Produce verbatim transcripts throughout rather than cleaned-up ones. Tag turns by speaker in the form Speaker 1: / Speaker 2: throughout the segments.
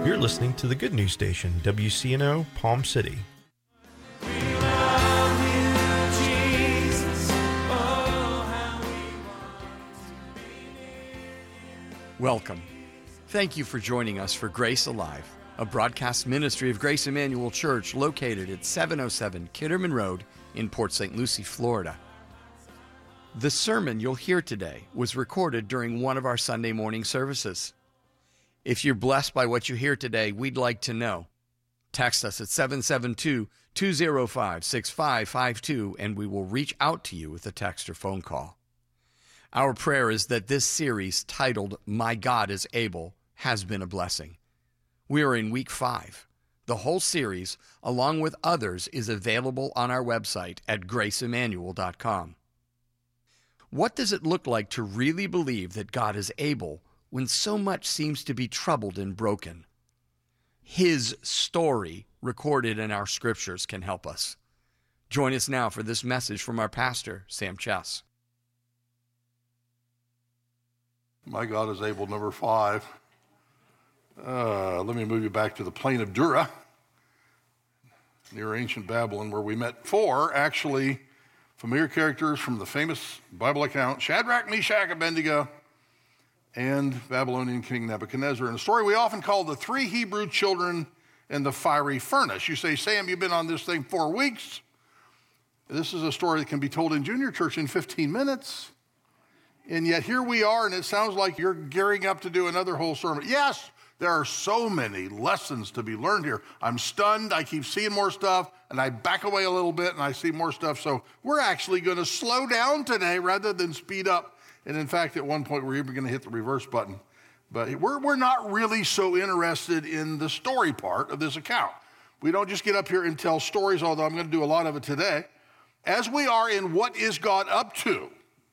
Speaker 1: You're listening to the Good News Station, W C N O, Palm City.
Speaker 2: Welcome. Thank you for joining us for Grace Alive, a broadcast ministry of Grace Emmanuel Church located at seven oh seven Kitterman Road in Port Saint Lucie, Florida. The sermon you'll hear today was recorded during one of our Sunday morning services. If you're blessed by what you hear today, we'd like to know. Text us at seven seven two, two oh five, six five five two and we will reach out to you with a text or phone call. Our prayer is that this series, titled My God is Able, has been a blessing. We are in week five. The whole series, along with others, is available on our website at grace emmanuel dot com. What does it look like to really believe that God is able when so much seems to be troubled and broken? His story, recorded in our scriptures, can help us. Join us now for this message from our pastor, Sam Chess.
Speaker 3: My God is able, number five. Uh, let me move you back to the plain of Dura, near ancient Babylon, where we met four, actually, familiar characters from the famous Bible account, Shadrach, Meshach, Abednego, and Babylonian King Nebuchadnezzar, in a story we often call the three Hebrew children in the fiery furnace. You say, Sam, you've been on this thing four weeks. This is a story that can be told in junior church in fifteen minutes. And yet here we are, and it sounds like you're gearing up to do another whole sermon. Yes, there are so many lessons to be learned here. I'm stunned. I keep seeing more stuff, and I back away a little bit, and I see more stuff. So we're actually going to slow down today rather than speed up. And in fact, at one point, we're even going to hit the reverse button. But we're, we're not really so interested in the story part of this account. We don't just get up here and tell stories, although I'm going to do a lot of it today, as we are in what is God up to,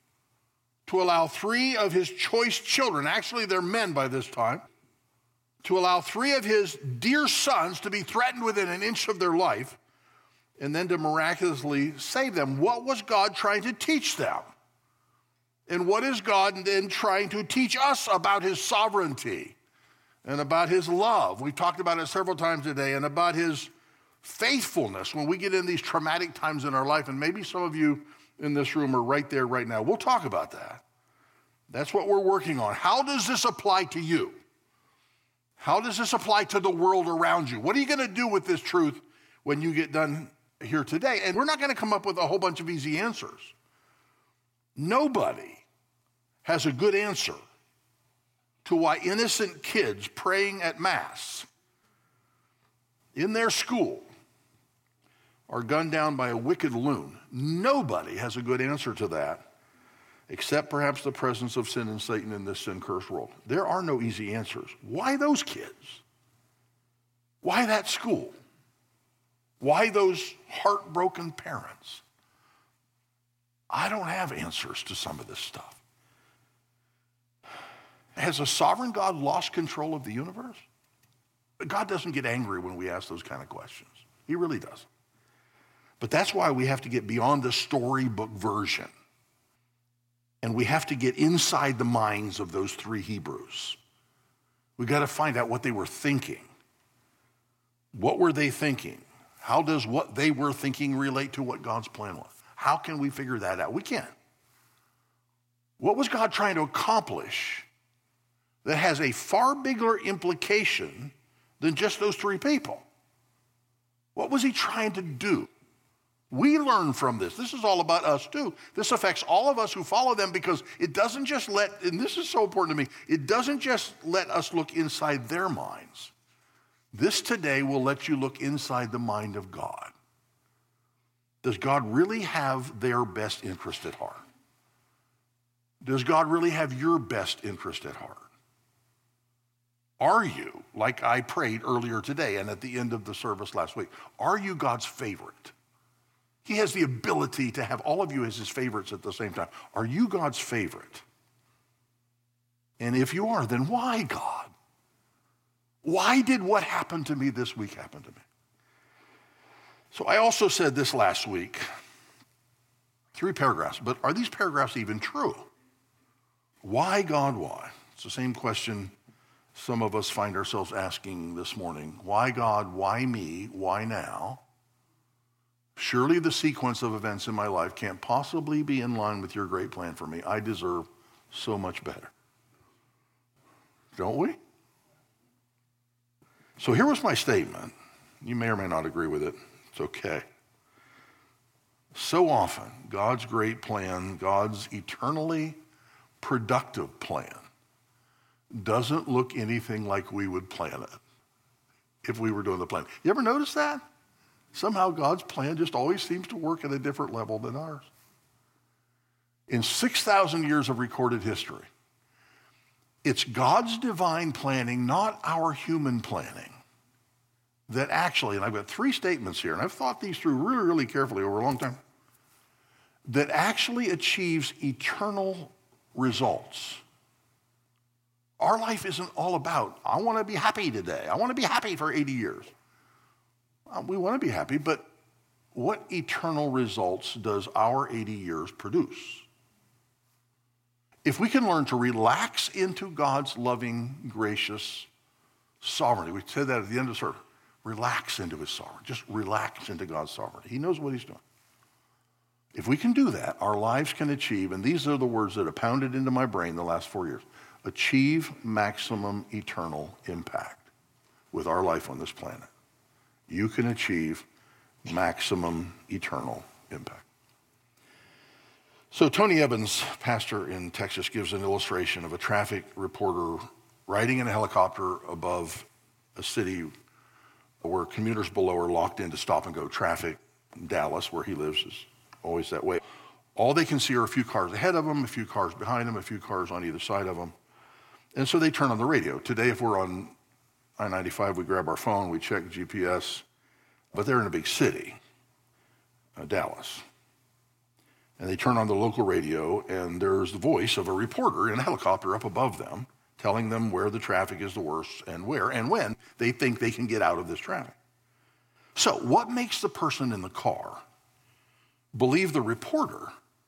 Speaker 3: to allow three of his choice children, actually they're men by this time, to allow three of his dear sons to be threatened within an inch of their life, and then to miraculously save them. What was God trying to teach them? And what is God then trying to teach us about his sovereignty and about his love? We've talked about it several times today, and about his faithfulness when we get in these traumatic times in our life. And maybe some of you in this room are right there right now. We'll talk about that. That's what we're working on. How does this apply to you? How does this apply to the world around you? What are you going to do with this truth when you get done here today? And we're not going to come up with a whole bunch of easy answers. Nobody has a good answer to why innocent kids praying at Mass in their school are gunned down by a wicked loon. Nobody has a good answer to that, except perhaps the presence of sin and Satan in this sin-cursed world. There are no easy answers. Why those kids? Why that school? Why those heartbroken parents? I don't have answers to some of this stuff. Has a sovereign God lost control of the universe? God doesn't get angry when we ask those kind of questions. He really doesn't. But that's why we have to get beyond the storybook version. And we have to get inside the minds of those three Hebrews. We got to find out what they were thinking. What were they thinking? How does what they were thinking relate to what God's plan was? How can we figure that out? We can't. What was God trying to accomplish that has a far bigger implication than just those three people? What was he trying to do? We learn from this. This is all about us too. This affects all of us who follow them, because it doesn't just let, and this is so important to me, it doesn't just let us look inside their minds. This today will let you look inside the mind of God. Does God really have their best interest at heart? Does God really have your best interest at heart? Are you, like I prayed earlier today and at the end of the service last week, are you God's favorite? He has the ability to have all of you as his favorites at the same time. Are you God's favorite? And if you are, then why, God? Why did what happened to me this week happen to me? So I also said this last week, three paragraphs, but are these paragraphs even true? Why, God, why? It's the same question some of us find ourselves asking this morning, why God, why me, why now? Surely the sequence of events in my life can't possibly be in line with your great plan for me. I deserve so much better. Don't we? So here was my statement. You may or may not agree with it. It's okay. So often, God's great plan, God's eternally productive plan, doesn't look anything like we would plan it if we were doing the plan. You ever notice that? Somehow God's plan just always seems to work at a different level than ours. In six thousand years of recorded history, it's God's divine planning, not our human planning, that actually, and I've got three statements here, and I've thought these through really, really carefully over a long time, that actually achieves eternal results. Our life isn't all about, I want to be happy today. I want to be happy for eighty years. Uh, we want to be happy, but what eternal results does our eighty years produce? If we can learn to relax into God's loving, gracious sovereignty, we said that at the end of the service, relax into his sovereignty. Just relax into God's sovereignty. He knows what he's doing. If we can do that, our lives can achieve, and these are the words that have pounded into my brain the last four years, achieve maximum eternal impact with our life on this planet. You can achieve maximum eternal impact. So Tony Evans, pastor in Texas, gives an illustration of a traffic reporter riding in a helicopter above a city where commuters below are locked into stop-and-go traffic. In Dallas, where he lives, is always that way. All they can see are a few cars ahead of them, a few cars behind them, a few cars on either side of them. And so they turn on the radio. Today, if we're on I ninety-five, we grab our phone, we check G P S, but they're in a big city, uh, Dallas. And they turn on the local radio, and there's the voice of a reporter in a helicopter up above them, telling them where the traffic is the worst and where and when they think they can get out of this traffic. So what makes the person in the car believe the reporter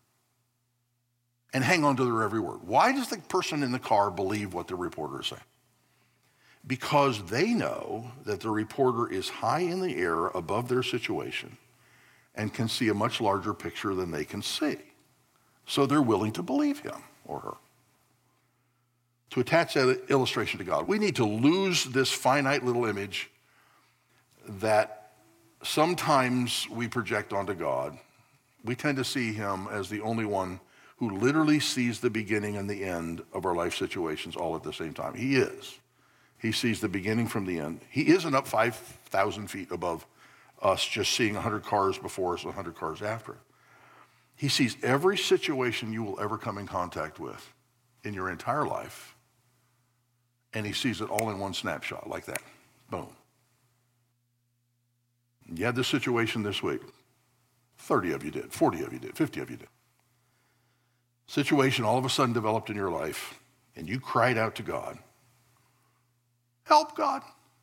Speaker 3: and hang on to their every word? Why does the person in the car believe what the reporter is saying? Because they know that the reporter is high in the air above their situation and can see a much larger picture than they can see. So they're willing to believe him or her. To attach that illustration to God, we need to lose this finite little image that sometimes we project onto God. We tend to see him as the only one who literally sees the beginning and the end of our life situations all at the same time. He is. He sees the beginning from the end. He isn't up five thousand feet above us just seeing one hundred cars before us, one hundred cars after. He sees every situation you will ever come in contact with in your entire life, and he sees it all in one snapshot like that. Boom. You had this situation this week. thirty of you did, forty of you did, fifty of you did. Situation all of a sudden developed in your life, and you cried out to God, help, God.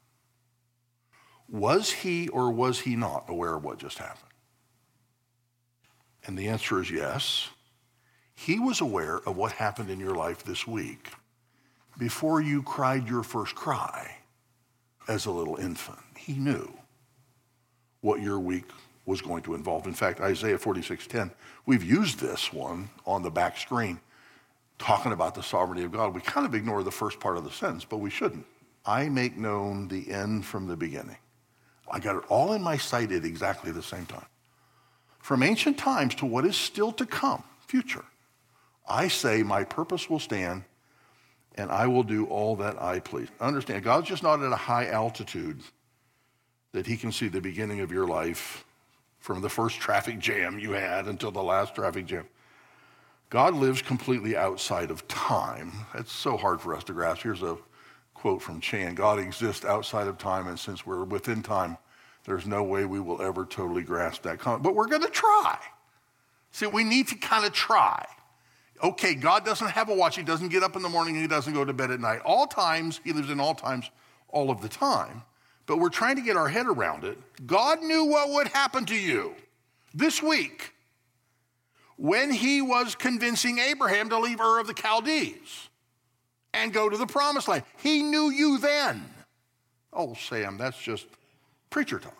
Speaker 3: Was he or was he not aware of what just happened? And the answer is yes. He was aware of what happened in your life this week before you cried your first cry as a little infant. He knew what your week was going to involve. In fact, Isaiah forty-six ten, we've used this one on the back screen talking about the sovereignty of God. We kind of ignore the first part of the sentence, but we shouldn't. I make known the end from the beginning. I got it all in my sight at exactly the same time. From ancient times to what is still to come, future, I say my purpose will stand and I will do all that I please. Understand, God's just not at a high altitude that he can see the beginning of your life from the first traffic jam you had until the last traffic jam. God lives completely outside of time. It's so hard for us to grasp. Here's a quote from Chan: God exists outside of time, and since we're within time, there's no way we will ever totally grasp that concept. But we're going to try. See, we need to kind of try. Okay, God doesn't have a watch. He doesn't get up in the morning and he doesn't go to bed at night. All times, he lives in all times, all of the time. But we're trying to get our head around it. God knew what would happen to you this week when he was convincing Abraham to leave Ur of the Chaldees. and go to the promised land. He knew you then. Oh, Sam, that's just preacher talk.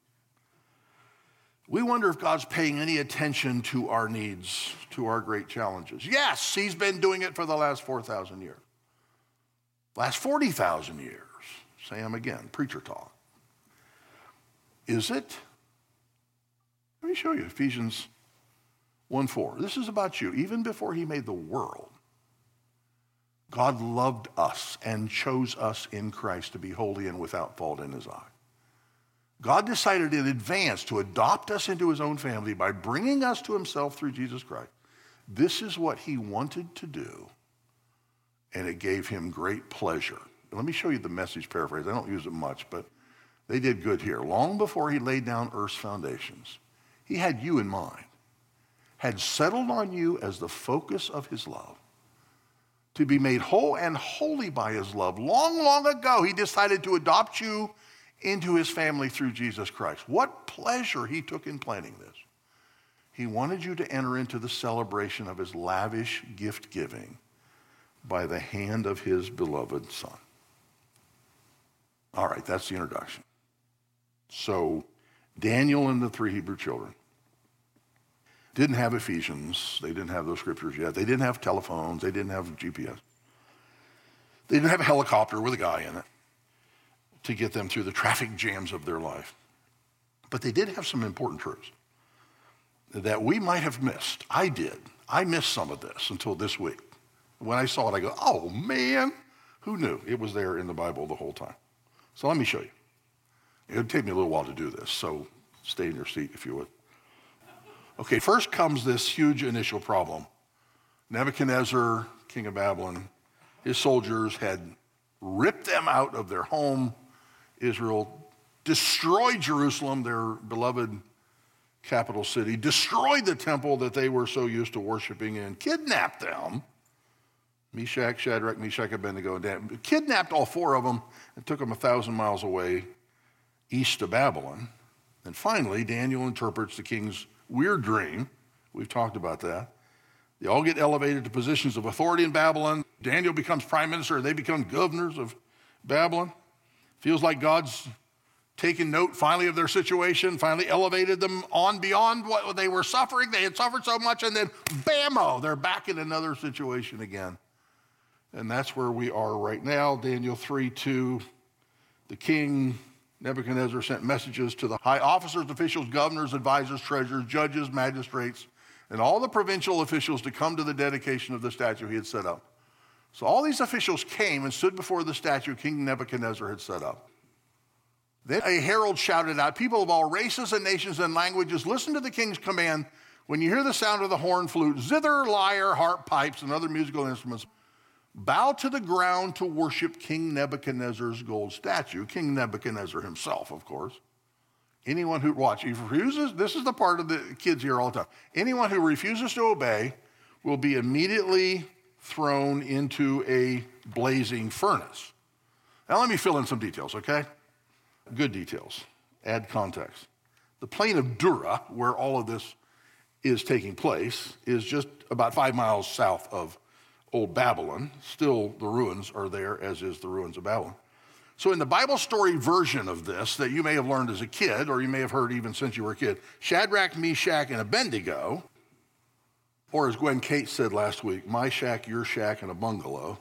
Speaker 3: We wonder if God's paying any attention to our needs, to our great challenges. Yes, he's been doing it for the last four thousand years. Last forty thousand years. Sam again, preacher talk. Is it? Let me show you Ephesians one four. This is about you. Even before he made the world, God loved us and chose us in Christ to be holy and without fault in his eye. God decided in advance to adopt us into his own family by bringing us to himself through Jesus Christ. This is what he wanted to do, and it gave him great pleasure. Let me show you the Message paraphrase. I don't use it much, but they did good here. Long before he laid down earth's foundations, he had you in mind, had settled on you as the focus of his love, to be made whole and holy by his love. Long, long ago, he decided to adopt you into his family through Jesus Christ. What pleasure he took in planning this. He wanted you to enter into the celebration of his lavish gift giving by the hand of his beloved Son. All right, that's the introduction. So Daniel and the three Hebrew children didn't have Ephesians. They didn't have those scriptures yet. They didn't have telephones. They didn't have G P S. They didn't have a helicopter with a guy in it to get them through the traffic jams of their life. But they did have some important truths that we might have missed. I did. I missed some of this until this week. When I saw it, I go, oh man, who knew? It was there in the Bible the whole time. So let me show you. It would take me a little while to do this, so stay in your seat if you would. Okay, first comes this huge initial problem. Nebuchadnezzar, king of Babylon, his soldiers had ripped them out of their home, Israel, destroyed Jerusalem, their beloved capital city, destroyed the temple that they were so used to worshiping in, kidnapped them, Meshach, Shadrach, Meshach, Abednego, and Daniel, kidnapped all four of them and took them a thousand miles away east of Babylon. And finally, Daniel interprets the king's weird dream. We've talked about that. They all get elevated to positions of authority in Babylon. Daniel becomes prime minister. They become governors of Babylon. Feels like God's taken note finally of their situation, finally elevated them on beyond what they were suffering. They had suffered so much, and then bammo, they're back in another situation again. And that's where we are right now. Daniel three two, the king Nebuchadnezzar sent messages to the high officers, officials, governors, advisors, treasurers, judges, magistrates, and all the provincial officials to come to the dedication of the statue he had set up. So all these officials came and stood before the statue King Nebuchadnezzar had set up. Then a herald shouted out, people of all races and nations and languages, listen to the king's command. When you hear the sound of the horn, flute, zither, lyre, harp, pipes, and other musical instruments, bow to the ground to worship King Nebuchadnezzar's gold statue, King Nebuchadnezzar himself, of course. Anyone who, watch, he refuses, this is the part of the kids here all the time. Anyone who refuses to obey will be immediately thrown into a blazing furnace. Now let me fill in some details, okay? Good details. Add context. The plain of Dura, where all of this is taking place, is just about five miles south of Old Babylon. Still, the ruins are there, as is the ruins of Babylon. So in the Bible story version of this that you may have learned as a kid, or you may have heard even since you were a kid, Shadrach, Meshach, and Abednego, or as Gwen Kate said last week, my shack, your shack, and a bungalow.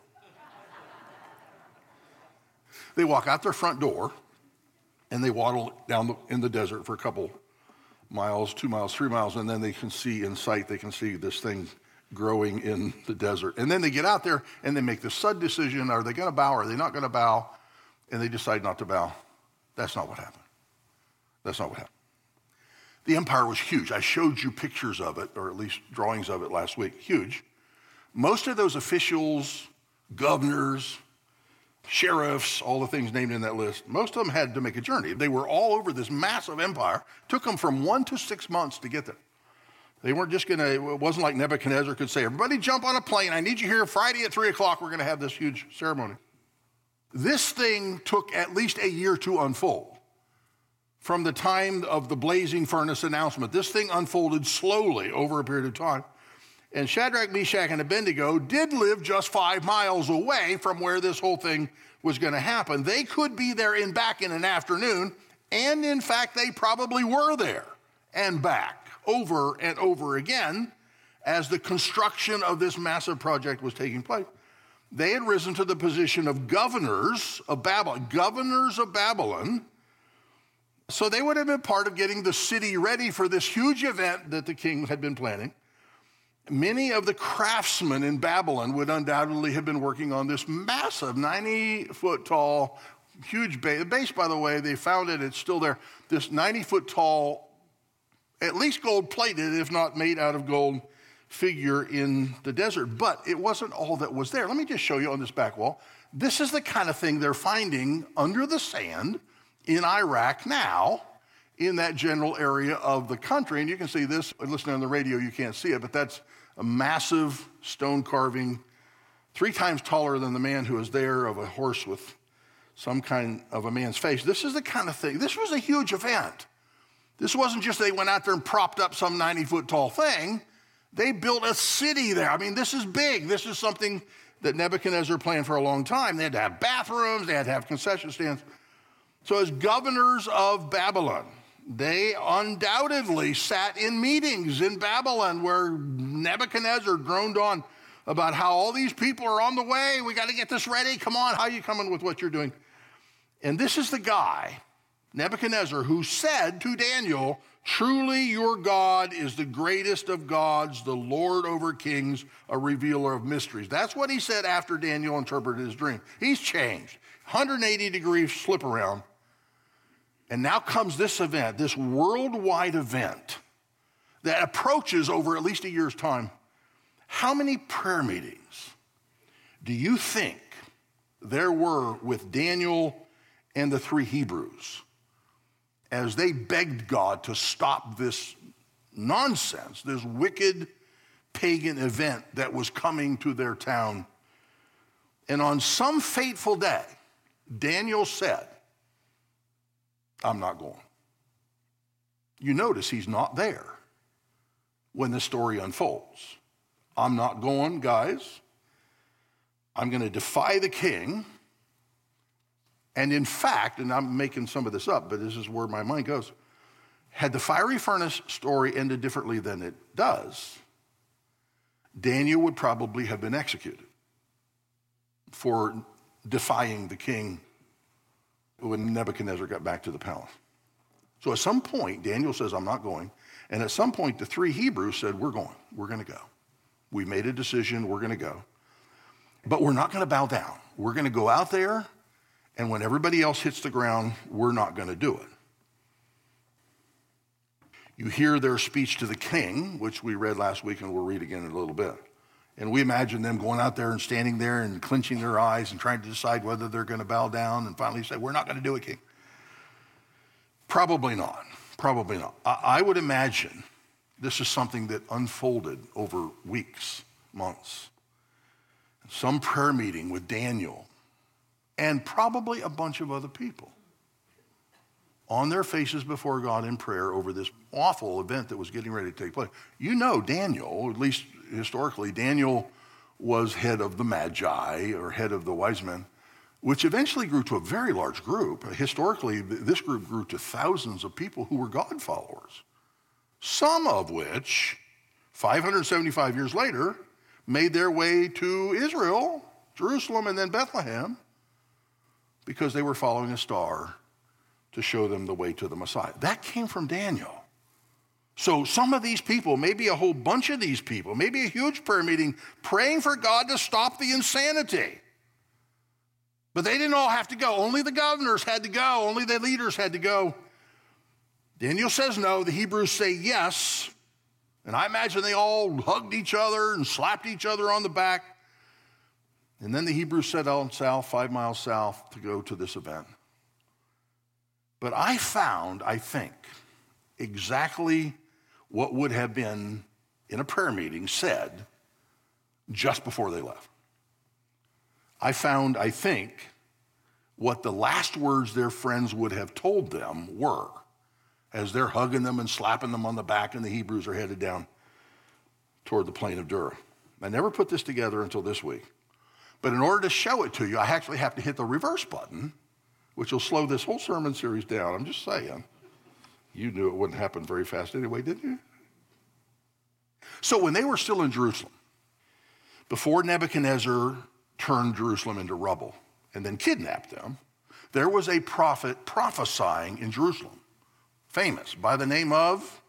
Speaker 3: They walk out their front door, and they waddle down the, in the desert for a couple miles, two miles, three miles, and then they can see in sight, they can see this thing growing in the desert. And then they get out there and they make this sudden decision, are they going to bow or are they not going to bow? And they decide not to bow. That's not what happened. That's not what happened. The empire was huge. I showed you pictures of it, or at least drawings of it last week. Huge. Most of those officials, governors, sheriffs, all the things named in that list, most of them had to make a journey. They were all over this massive empire. It took them from one to six months to get there. They weren't just going to, it wasn't like Nebuchadnezzar could say, everybody jump on a plane. I need you here Friday at three o'clock. We're going to have this huge ceremony. This thing took at least a year to unfold. From the time of the blazing furnace announcement, this thing unfolded slowly over a period of time. And Shadrach, Meshach, and Abednego did live just five miles away from where this whole thing was going to happen. They could be there and back in an afternoon, and in fact, they probably were there and back over and over again as the construction of this massive project was taking place. They had risen to the position of governors of Babylon, governors of Babylon. So they would have been part of getting the city ready for this huge event that the king had been planning. Many of the craftsmen in Babylon would undoubtedly have been working on this massive ninety-foot tall, huge base. The base, by the way, they found it, it's still there. This ninety-foot tall, at least gold-plated, if not made out of gold, figure in the desert. But it wasn't all that was there. Let me just show you on this back wall. This is the kind of thing they're finding under the sand in Iraq now, in that general area of the country. And you can see this, listening on the radio, you can't see it, but that's a massive stone carving, three times taller than the man who was there, of a horse with some kind of a man's face. This is the kind of thing, this was a huge event. This wasn't just they went out there and propped up some ninety-foot tall thing. They built a city there. I mean, this is big. This is something that Nebuchadnezzar planned for a long time. They had to have bathrooms, they had to have concession stands. So as governors of Babylon, they undoubtedly sat in meetings in Babylon where Nebuchadnezzar droned on about how all these people are on the way. We got to get this ready. Come on, how are you coming with what you're doing? And this is the guy, Nebuchadnezzar, who said to Daniel, truly your God is the greatest of gods, the Lord over kings, a revealer of mysteries. That's what he said after Daniel interpreted his dream. He's changed. one hundred eighty degrees slip around. And now comes this event, this worldwide event that approaches over at least a year's time. How many prayer meetings do you think there were with Daniel and the three Hebrews as they begged God to stop this nonsense, this wicked pagan event that was coming to their town? And on some fateful day, Daniel said, I'm not going. You notice he's not there when the story unfolds. I'm not going, guys. I'm going to defy the king. And in fact, and I'm making some of this up, but this is where my mind goes. Had the fiery furnace story ended differently than it does, Daniel would probably have been executed for defying the king when Nebuchadnezzar got back to the palace. So at some point, Daniel says, I'm not going. And at some point, the three Hebrews said, we're going. We're going to go. We made a decision. We're going to go. But we're not going to bow down. We're going to go out there, and when everybody else hits the ground, we're not going to do it. You hear their speech to the king, which we read last week, and we'll read again in a little bit. And we imagine them going out there and standing there and clenching their eyes and trying to decide whether they're going to bow down and finally say, we're not going to do it, king. Probably not. Probably not. I, I would imagine this is something that unfolded over weeks, months. Some prayer meeting with Daniel and probably a bunch of other people on their faces before God in prayer over this awful event that was getting ready to take place. You know Daniel, at least historically, Daniel was head of the Magi, or head of the wise men, which eventually grew to a very large group. Historically, this group grew to thousands of people who were God followers, some of which, five hundred seventy-five years later, made their way to Israel, Jerusalem, and then Bethlehem, because they were following a star to show them the way to the Messiah. That came from Daniel. So some of these people, maybe a whole bunch of these people, maybe a huge prayer meeting, praying for God to stop the insanity. But they didn't all have to go. Only the governors had to go. Only the leaders had to go. Daniel says no. The Hebrews say yes. And I imagine they all hugged each other and slapped each other on the back. And then the Hebrews set out south, five miles south, to go to this event. But I found, I think, exactly what would have been in a prayer meeting said just before they left. I found, I think, what the last words their friends would have told them were as they're hugging them and slapping them on the back and the Hebrews are headed down toward the plain of Dura. I never put this together until this week. But in order to show it to you, I actually have to hit the reverse button, which will slow this whole sermon series down. I'm just saying. You knew it wouldn't happen very fast anyway, didn't you? So when they were still in Jerusalem, before Nebuchadnezzar turned Jerusalem into rubble and then kidnapped them, there was a prophet prophesying in Jerusalem, famous by the name of,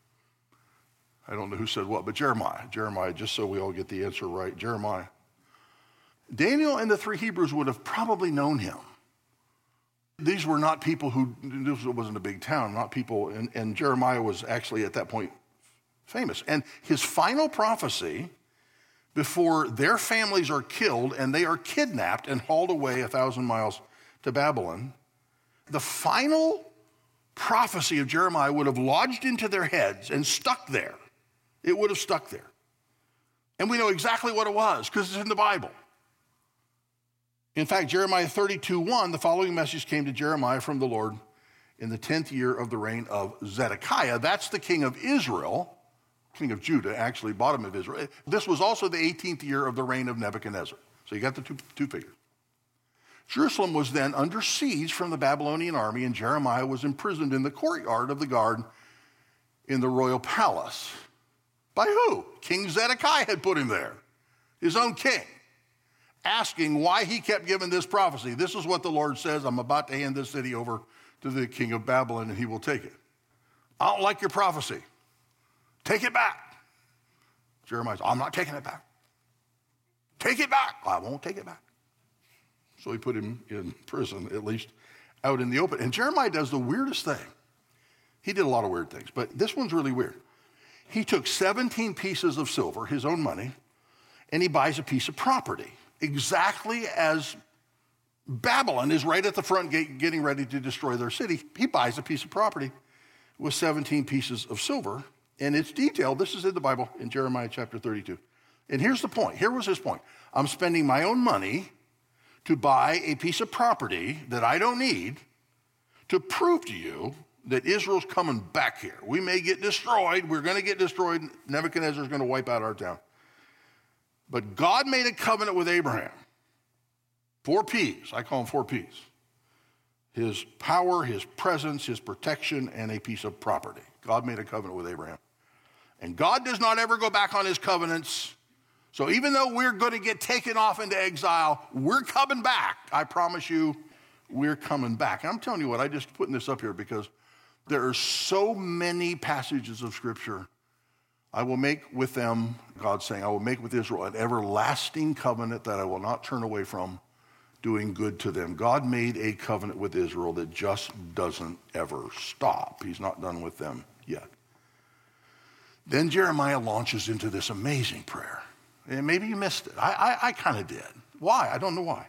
Speaker 3: I don't know who said what, but Jeremiah. Jeremiah, just so we all get the answer right, Jeremiah. Daniel and the three Hebrews would have probably known him. These were not people who, this wasn't a big town, not people, and, and Jeremiah was actually at that point famous. And his final prophecy, before their families are killed and they are kidnapped and hauled away a thousand miles to Babylon, the final prophecy of Jeremiah would have lodged into their heads and stuck there. It would have stuck there. And we know exactly what it was because it's in the Bible. In fact, Jeremiah thirty-two one, the following message came to Jeremiah from the Lord in the tenth year of the reign of Zedekiah. That's the king of Israel, king of Judah, actually, bottom of Israel. This was also the eighteenth year of the reign of Nebuchadnezzar. So you got the two, two figures. Jerusalem was then under siege from the Babylonian army, and Jeremiah was imprisoned in the courtyard of the guard in the royal palace. By who? King Zedekiah had put him there, his own king, asking why he kept giving this prophecy. This is what the Lord says, I'm about to hand this city over to the king of Babylon, and he will take it. I don't like your prophecy. Take it back. Jeremiah says, I'm not taking it back. Take it back. I won't take it back. So he put him in prison, at least out in the open. And Jeremiah does the weirdest thing. He did a lot of weird things, but this one's really weird. He took seventeen pieces of silver, his own money, and he buys a piece of property, exactly as Babylon is right at the front gate getting ready to destroy their city. He buys a piece of property with seventeen pieces of silver, and it's detailed. This is in the Bible in Jeremiah chapter thirty-two. And here's the point. Here was his point. I'm spending my own money to buy a piece of property that I don't need to prove to you that Israel's coming back here. We may get destroyed. We're going to get destroyed. Nebuchadnezzar's going to wipe out our town. But God made a covenant with Abraham. Four P's. I call them four P's. His power, his presence, his protection, and a piece of property. God made a covenant with Abraham. And God does not ever go back on his covenants. So even though we're going to get taken off into exile, we're coming back. I promise you, we're coming back. And I'm telling you what, I'm just putting this up here because there are so many passages of Scripture. I will make with them, God's saying, I will make with Israel an everlasting covenant that I will not turn away from, doing good to them. God made a covenant with Israel that just doesn't ever stop. He's not done with them yet. Then Jeremiah launches into this amazing prayer. And maybe you missed it. I, I, I kind of did. Why? I don't know why.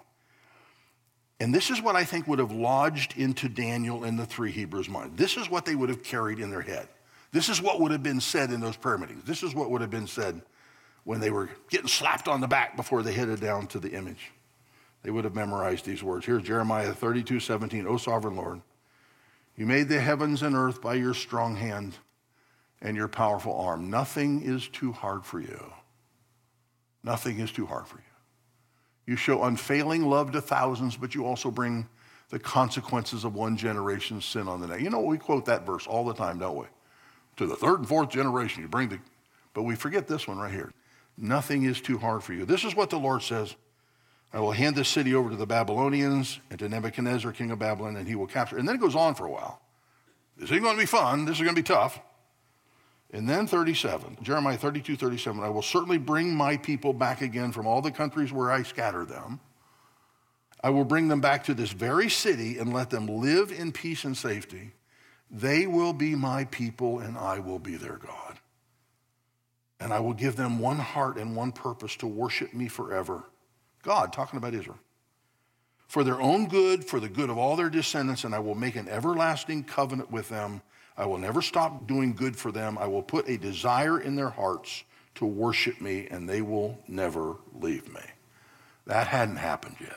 Speaker 3: And this is what I think would have lodged into Daniel and the three Hebrews' mind. This is what they would have carried in their head. This is what would have been said in those prayer meetings. This is what would have been said when they were getting slapped on the back before they headed down to the image. They would have memorized these words. Here's Jeremiah thirty-two seventeen. O sovereign Lord, you made the heavens and earth by your strong hand and your powerful arm. Nothing is too hard for you. Nothing is too hard for you. You show unfailing love to thousands, but you also bring the consequences of one generation's sin on the next. You know, we quote that verse all the time, don't we? To the third and fourth generation, you bring the, but we forget this one right here. Nothing is too hard for you. This is what the Lord says. I will hand this city over to the Babylonians and to Nebuchadnezzar, king of Babylon, and he will capture. And then it goes on for a while. This ain't going to be fun. This is going to be tough. And then thirty-seven, Jeremiah thirty-two thirty-seven, I will certainly bring my people back again from all the countries where I scatter them. I will bring them back to this very city and let them live in peace and safety. They will be my people and I will be their God. And I will give them one heart and one purpose to worship me forever. God, talking about Israel. For their own good, for the good of all their descendants, and I will make an everlasting covenant with them. I will never stop doing good for them. I will put a desire in their hearts to worship me, and they will never leave me. That hadn't happened yet.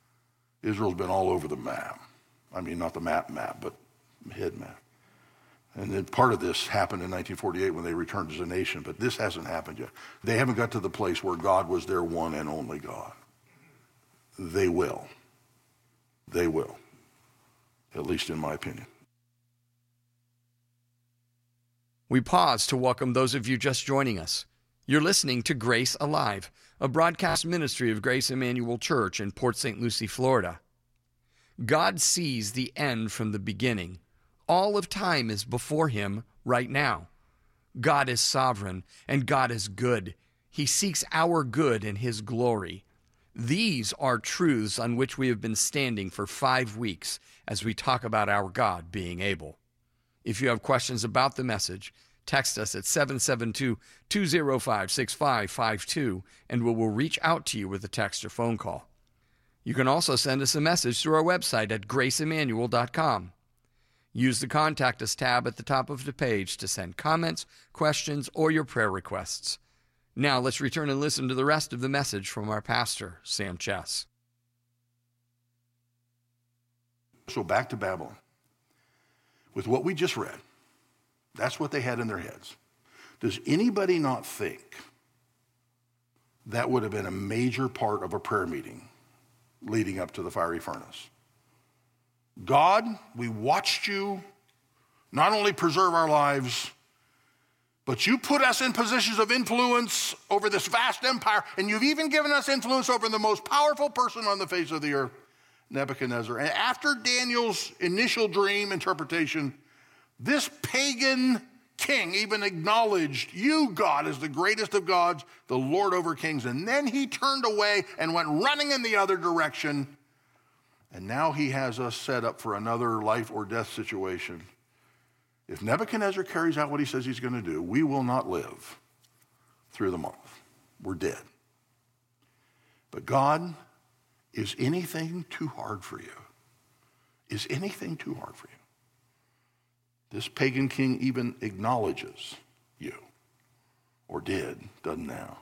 Speaker 3: Israel's been all over the map. I mean, not the map map, but head map. And then part of this happened in nineteen forty-eight when they returned as a nation, but this hasn't happened yet. They haven't got to the place where God was their one and only God. They will. They will. At least in my opinion.
Speaker 2: We pause to welcome those of you just joining us. You're listening to Grace Alive, a broadcast ministry of Grace Emmanuel Church in Port Saint Lucie, Florida. God sees the end from the beginning. All of time is before him right now. God is sovereign, and God is good. He seeks our good and his glory. These are truths on which we have been standing for five weeks as we talk about our God being able. If you have questions about the message, text us at seven seven two, two zero five, six five five two, and we will reach out to you with a text or phone call. You can also send us a message through our website at grace emmanuel dot com. Use the Contact Us tab at the top of the page to send comments, questions, or your prayer requests. Now let's return and listen to the rest of the message from our pastor, Sam Chess.
Speaker 3: So back to Babylon. With what we just read, that's what they had in their heads. Does anybody not think that would have been a major part of a prayer meeting leading up to the fiery furnace? God, we watched you not only preserve our lives, but you put us in positions of influence over this vast empire, and you've even given us influence over the most powerful person on the face of the earth, Nebuchadnezzar. And after Daniel's initial dream interpretation, this pagan king even acknowledged you, God, as the greatest of gods, the Lord over kings. And then he turned away and went running in the other direction. And now he has us set up for another life or death situation. If Nebuchadnezzar carries out what he says he's going to do, we will not live through the month. We're dead. But God, is anything too hard for you? Is anything too hard for you? This pagan king even acknowledges you, or did, doesn't now.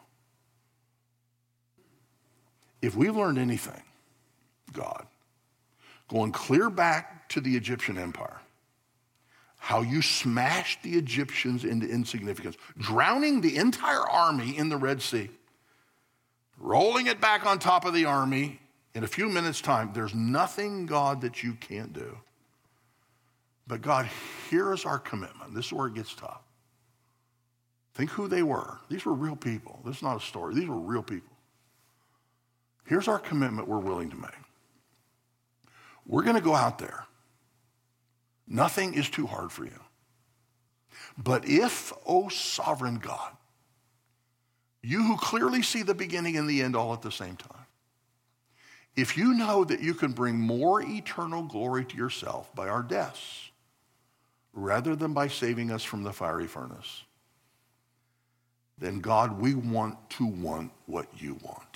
Speaker 3: If we've learned anything, God, going clear back to the Egyptian empire, how you smashed the Egyptians into insignificance, drowning the entire army in the Red Sea, rolling it back on top of the army in a few minutes' time. There's nothing, God, that you can't do. But God, here is our commitment. This is where it gets tough. Think who they were. These were real people. This is not a story. These were real people. Here's our commitment we're willing to make. We're going to go out there. Nothing is too hard for you. But if, O sovereign God, you who clearly see the beginning and the end all at the same time, if you know that you can bring more eternal glory to yourself by our deaths, rather than by saving us from the fiery furnace, then God, we want to want what you want.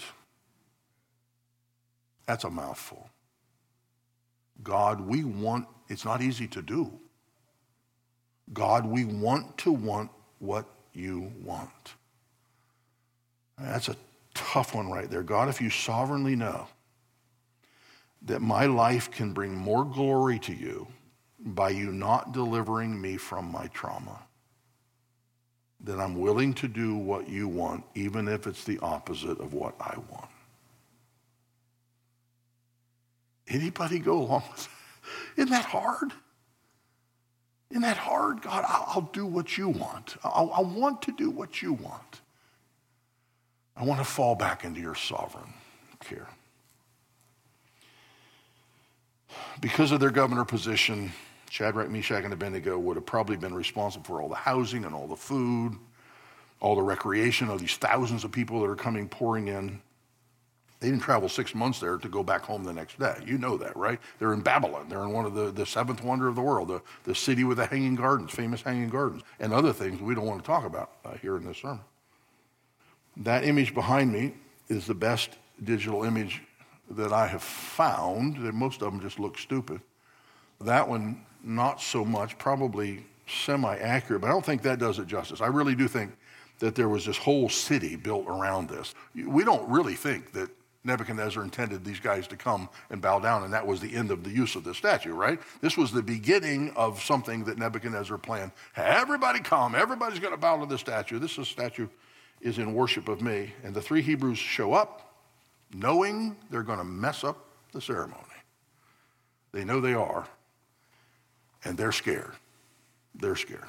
Speaker 3: That's a mouthful. God, we want, it's not easy to do. God, we want to want what you want. That's a tough one right there. God, if you sovereignly know that my life can bring more glory to you by you not delivering me from my trauma, then I'm willing to do what you want, even if it's the opposite of what I want. Anybody go along with that? Isn't that hard? Isn't that hard? God, I'll, I'll do what you want. I'll, I want to do what you want. I want to fall back into your sovereign care. Because of their governor position, Shadrach, Meshach, and Abednego would have probably been responsible for all the housing and all the food, all the recreation of these thousands of people that are coming pouring in. They didn't travel six months there to go back home the next day. You know that, right? They're in Babylon. They're in one of the, the seventh wonder of the world, the, the city with the hanging gardens, famous hanging gardens, and other things we don't want to talk about uh, here in this sermon. That image behind me is the best digital image that I have found. Most of them just look stupid. That one, not so much, probably semi-accurate, but I don't think that does it justice. I really do think that there was this whole city built around this. We don't really think that Nebuchadnezzar intended these guys to come and bow down, and that was the end of the use of the statue, right? This was the beginning of something that Nebuchadnezzar planned. Everybody come, everybody's going to bow to the statue. This is, statue is in worship of me. And the three Hebrews show up knowing they're going to mess up the ceremony. They know they are, and they're scared. They're scared.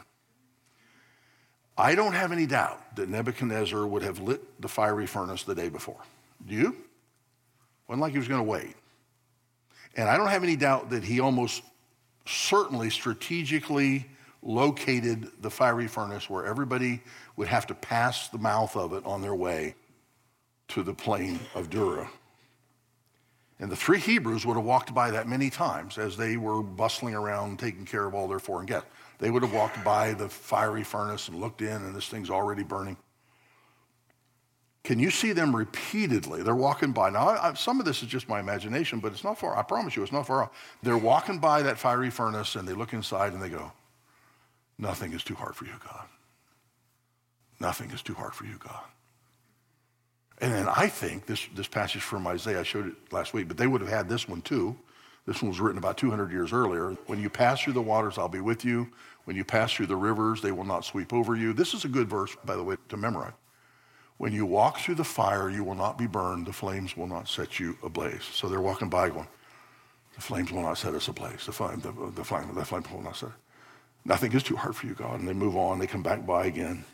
Speaker 3: I don't have any doubt that Nebuchadnezzar would have lit the fiery furnace the day before. Do you? Wasn't like he was going to wait. And I don't have any doubt that he almost certainly strategically located the fiery furnace where everybody would have to pass the mouth of it on their way to the plain of Dura. And the three Hebrews would have walked by that many times as they were bustling around taking care of all their foreign guests. They would have walked by the fiery furnace and looked in, and this thing's already burning. Can you see them repeatedly? They're walking by. Now, I, I, some of this is just my imagination, but it's not far. I promise you, it's not far off. They're walking by that fiery furnace, and they look inside, and they go, nothing is too hard for you, God. Nothing is too hard for you, God. And then I think this, this passage from Isaiah, I showed it last week, but they would have had this one too. This one was written about two hundred years earlier. When you pass through the waters, I'll be with you. When you pass through the rivers, they will not sweep over you. This is a good verse, by the way, to memorize. When you walk through the fire, you will not be burned. The flames will not set you ablaze. So they're walking by going, the flames will not set us ablaze. The flame, the, the flame, the flame will not set. Nothing is too hard for you, God. And they move on. They come back by again.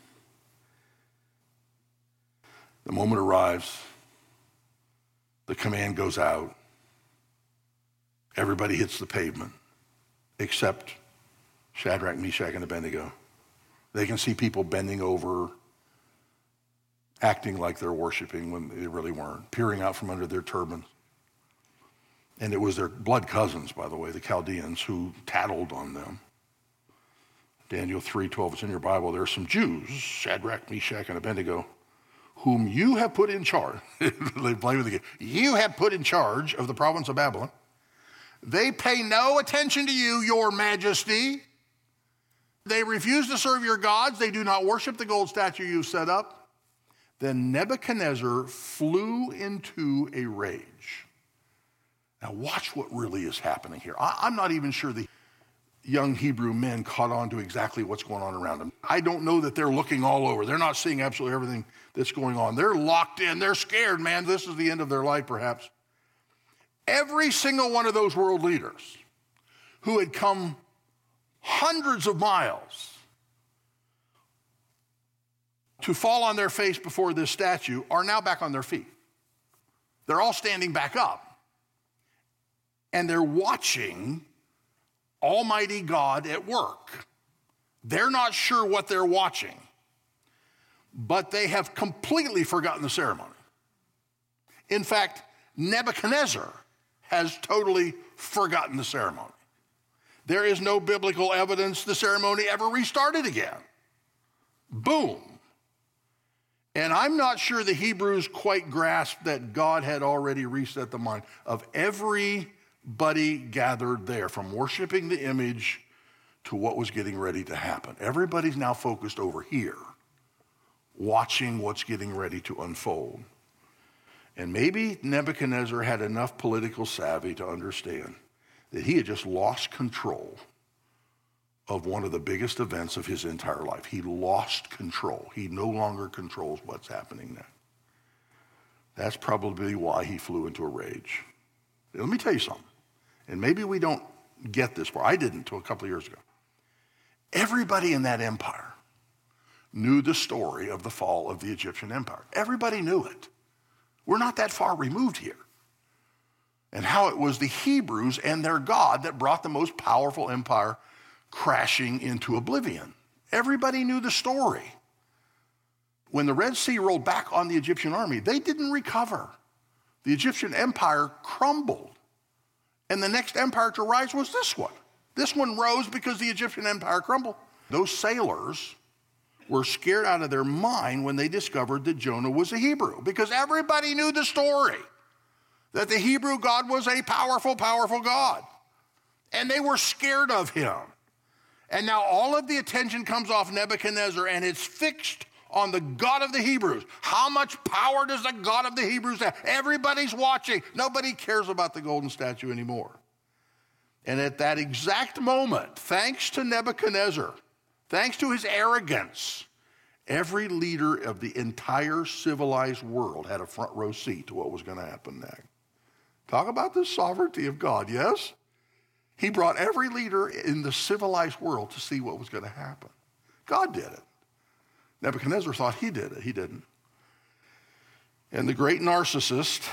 Speaker 3: The moment arrives. The command goes out. Everybody hits the pavement except Shadrach, Meshach, and Abednego. They can see people bending over, acting like they're worshiping when they really weren't, peering out from under their turbans. And it was their blood cousins, by the way, the Chaldeans, who tattled on them. Daniel three twelve, it's in your Bible. There are some Jews, Shadrach, Meshach, and Abednego, whom you have put in charge. They blame it again. You have put in charge of the province of Babylon. They pay no attention to you, your majesty. They refuse to serve your gods. They do not worship the gold statue you set up. Then Nebuchadnezzar flew into a rage. Now watch what really is happening here. I, I'm not even sure the young Hebrew men caught on to exactly what's going on around them. I don't know that they're looking all over. They're not seeing absolutely everything that's going on. They're locked in. They're scared, man. This is the end of their life, perhaps. Every single one of those world leaders who had come hundreds of miles to fall on their face before this statue are now back on their feet. They're all standing back up. And they're watching Almighty God at work. They're not sure what they're watching, but they have completely forgotten the ceremony. In fact, Nebuchadnezzar has totally forgotten the ceremony. There is no biblical evidence the ceremony ever restarted again. Boom. And I'm not sure the Hebrews quite grasped that God had already reset the mind of everybody gathered there, from worshiping the image to what was getting ready to happen. Everybody's now focused over here, watching what's getting ready to unfold. And maybe Nebuchadnezzar had enough political savvy to understand that he had just lost control of one of the biggest events of his entire life. He lost control. He no longer controls what's happening now. That's probably why he flew into a rage. Let me tell you something, and maybe we don't get this far. I didn't until a couple of years ago. Everybody in that empire knew the story of the fall of the Egyptian empire. Everybody knew it. We're not that far removed here. And how it was the Hebrews and their God that brought the most powerful empire crashing into oblivion. Everybody knew the story. When the Red Sea rolled back on the Egyptian army, they didn't recover. The Egyptian empire crumbled. And the next empire to rise was this one. This one rose because the Egyptian empire crumbled. Those sailors were scared out of their mind when they discovered that Jonah was a Hebrew, because everybody knew the story, that the Hebrew God was a powerful, powerful God. And they were scared of him. And now all of the attention comes off Nebuchadnezzar, and it's fixed on the God of the Hebrews. How much power does the God of the Hebrews have? Everybody's watching. Nobody cares about the golden statue anymore. And at that exact moment, thanks to Nebuchadnezzar, thanks to his arrogance, every leader of the entire civilized world had a front row seat to what was going to happen next. Talk about the sovereignty of God, yes? He brought every leader in the civilized world to see what was going to happen. God did it. Nebuchadnezzar thought he did it. He didn't. And the great narcissist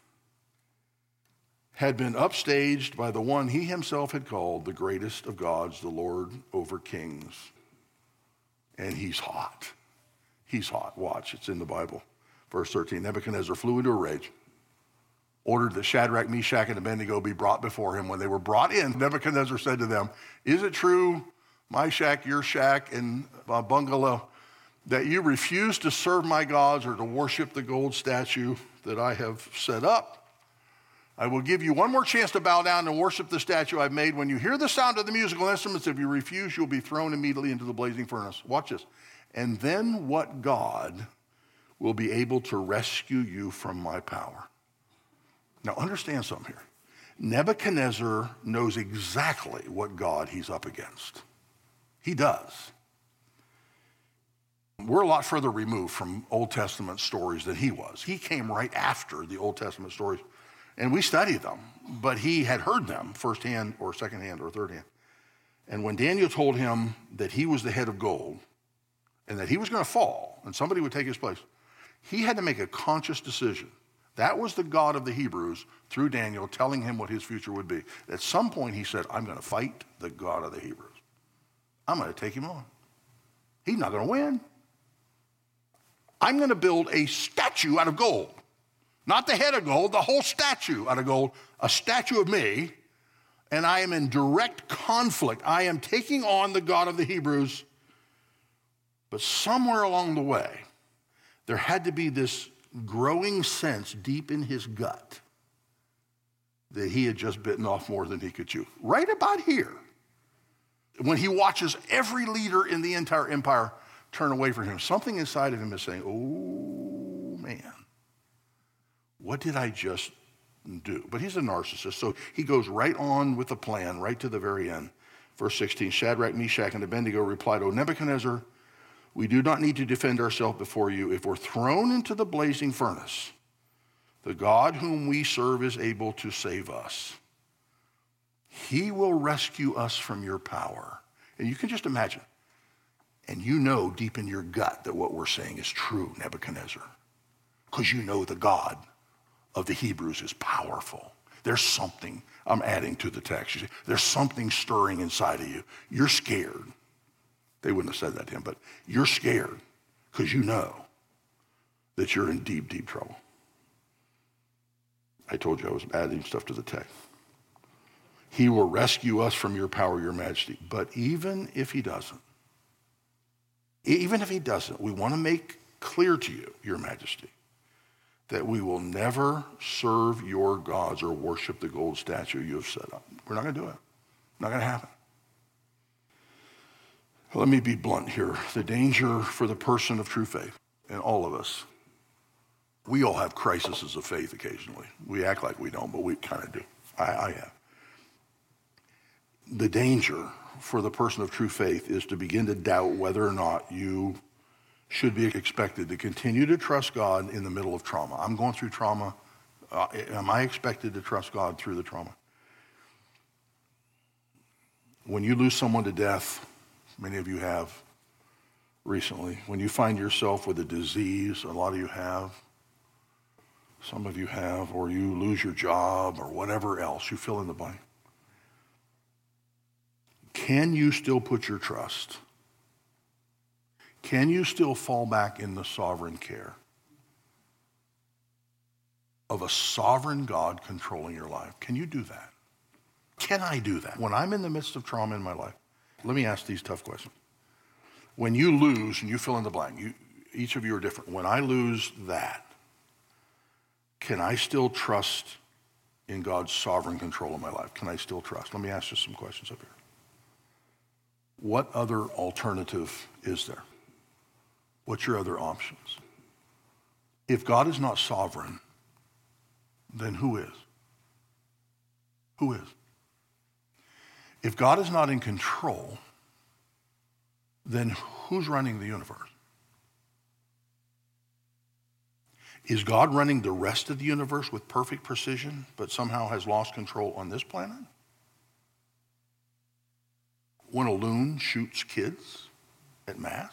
Speaker 3: had been upstaged by the one he himself had called the greatest of gods, the Lord over kings. And he's hot. He's hot. Watch, it's in the Bible. Verse thirteen, Nebuchadnezzar flew into a rage, ordered that Shadrach, Meshach, and Abednego be brought before him. When they were brought in, Nebuchadnezzar said to them, is it true, my shack, your shack, and uh, bungalow, that you refuse to serve my gods or to worship the gold statue that I have set up? I will give you one more chance to bow down and worship the statue I've made. When you hear the sound of the musical instruments, if you refuse, you'll be thrown immediately into the blazing furnace. Watch this. And then what God will be able to rescue you from my power? Now understand something here. Nebuchadnezzar knows exactly what God he's up against. He does. We're a lot further removed from Old Testament stories than he was. He came right after the Old Testament stories, and we studied them, but he had heard them firsthand or secondhand or thirdhand. And when Daniel told him that he was the head of gold and that he was going to fall and somebody would take his place, he had to make a conscious decision. That was the God of the Hebrews through Daniel telling him what his future would be. At some point he said, I'm going to fight the God of the Hebrews. I'm going to take him on. He's not going to win. I'm going to build a statue out of gold. Not the head of gold, the whole statue out of gold, a statue of me, and I am in direct conflict. I am taking on the God of the Hebrews, but somewhere along the way, there had to be this growing sense deep in his gut that he had just bitten off more than he could chew. Right about here, when he watches every leader in the entire empire turn away from him, something inside of him is saying, oh man, what did I just do? But he's a narcissist, so he goes right on with the plan, right to the very end. Verse sixteen, Shadrach, Meshach, and Abednego replied, O Nebuchadnezzar, we do not need to defend ourselves before you. If we're thrown into the blazing furnace, the God whom we serve is able to save us. He will rescue us from your power. And you can just imagine, and you know deep in your gut that what we're saying is true, Nebuchadnezzar, because you know the God of the Hebrews is powerful. There's something, I'm adding to the text, you see, there's something stirring inside of you. You're scared. They wouldn't have said that to him, but you're scared because you know that you're in deep, deep trouble. I told you I was adding stuff to the text. He will rescue us from your power, your majesty. But even if he doesn't, even if he doesn't, we want to make clear to you, your majesty, that we will never serve your gods or worship the gold statue you have set up. We're not going to do it. Not going to happen. Let me be blunt here. The danger for the person of true faith, and all of us, we all have crises of faith occasionally. We act like we don't, but we kind of do. I, I have. The danger for the person of true faith is to begin to doubt whether or not you should be expected to continue to trust God in the middle of trauma. I'm going through trauma. Uh, am I expected to trust God through the trauma? When you lose someone to death, many of you have recently, when you find yourself with a disease, a lot of you have, some of you have, or you lose your job or whatever else, you fill in the blank. Can you still put your trust? Can you still fall back in the sovereign care of a sovereign God controlling your life? Can you do that? Can I do that? When I'm in the midst of trauma in my life, let me ask these tough questions. When you lose, and you fill in the blank, you, each of you are different. When I lose that, can I still trust in God's sovereign control of my life? Can I still trust? Let me ask you some questions up here. What other alternative is there? What's your other options? If God is not sovereign, then who is? Who is? If God is not in control, then who's running the universe? Is God running the rest of the universe with perfect precision, but somehow has lost control on this planet? When a loon shoots kids at mass?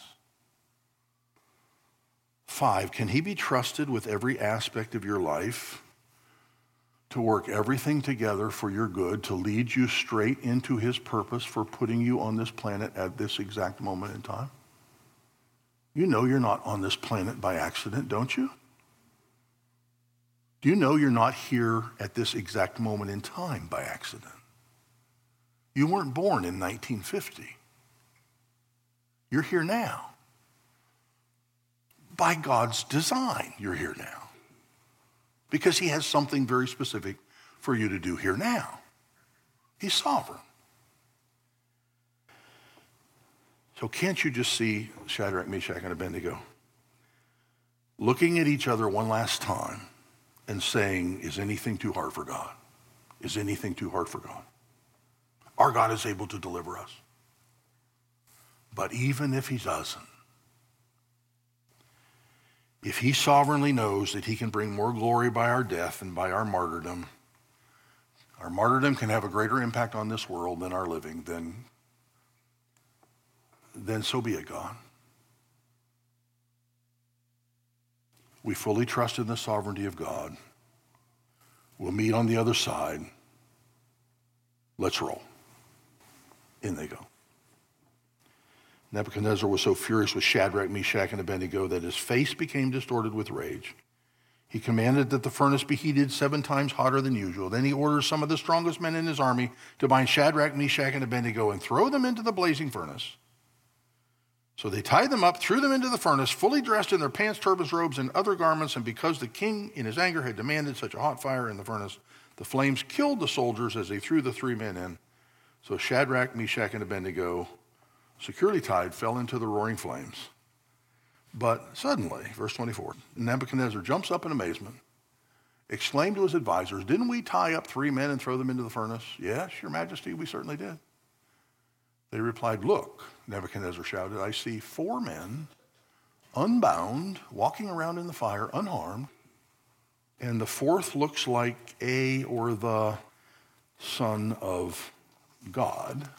Speaker 3: Five, can he be trusted with every aspect of your life to work everything together for your good, to lead you straight into his purpose for putting you on this planet at this exact moment in time? You know you're not on this planet by accident, don't you? Do you know you're not here at this exact moment in time by accident? You weren't born in nineteen fifty. You're here now. By God's design, you're here now. Because he has something very specific for you to do here now. He's sovereign. So can't you just see Shadrach, Meshach, and Abednego looking at each other one last time and saying, is anything too hard for God? Is anything too hard for God? Our God is able to deliver us. But even if he doesn't, if he sovereignly knows that he can bring more glory by our death and by our martyrdom, our martyrdom can have a greater impact on this world than our living, then, then so be it, God. We fully trust in the sovereignty of God. We'll meet on the other side. Let's roll. In they go. Nebuchadnezzar was so furious with Shadrach, Meshach, and Abednego that his face became distorted with rage. He commanded that the furnace be heated seven times hotter than usual. Then he orders some of the strongest men in his army to bind Shadrach, Meshach, and Abednego and throw them into the blazing furnace. So they tied them up, threw them into the furnace, fully dressed in their pants, turbans, robes, and other garments. And because the king, in his anger, had demanded such a hot fire in the furnace, the flames killed the soldiers as they threw the three men in. So Shadrach, Meshach, and Abednego, securely tied, fell into the roaring flames. But suddenly, verse twenty-four, Nebuchadnezzar jumps up in amazement, exclaimed to his advisors, didn't we tie up three men and throw them into the furnace? Yes, your majesty, we certainly did. They replied, look, Nebuchadnezzar shouted, I see four men, unbound, walking around in the fire, unharmed, and the fourth looks like a or the Son of God.